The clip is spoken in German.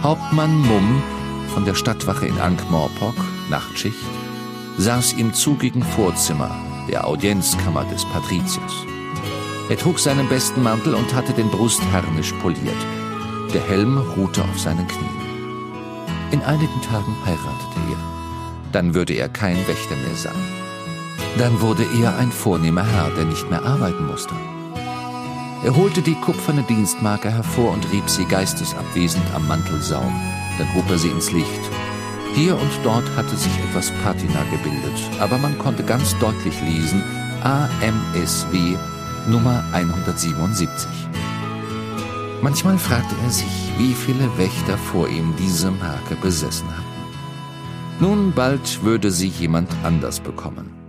Hauptmann Mumm von der Stadtwache in Ankh-Morpork, Nachtschicht, saß im zugigen Vorzimmer der Audienzkammer des Patrizius. Er trug seinen besten Mantel und hatte den Brustharnisch poliert. Der Helm ruhte auf seinen Knien. In einigen Tagen heiratete er. Dann würde er kein Wächter mehr sein. Dann wurde er ein vornehmer Herr, der nicht mehr arbeiten musste. Er holte die kupferne Dienstmarke hervor und rieb sie geistesabwesend am Mantelsaum. Dann hob er sie ins Licht. Hier und dort hatte sich etwas Patina gebildet, aber man konnte ganz deutlich lesen: AMSW Nummer 177. Manchmal fragte er sich, wie viele Wächter vor ihm diese Marke besessen hatten. Nun bald würde sie jemand anders bekommen.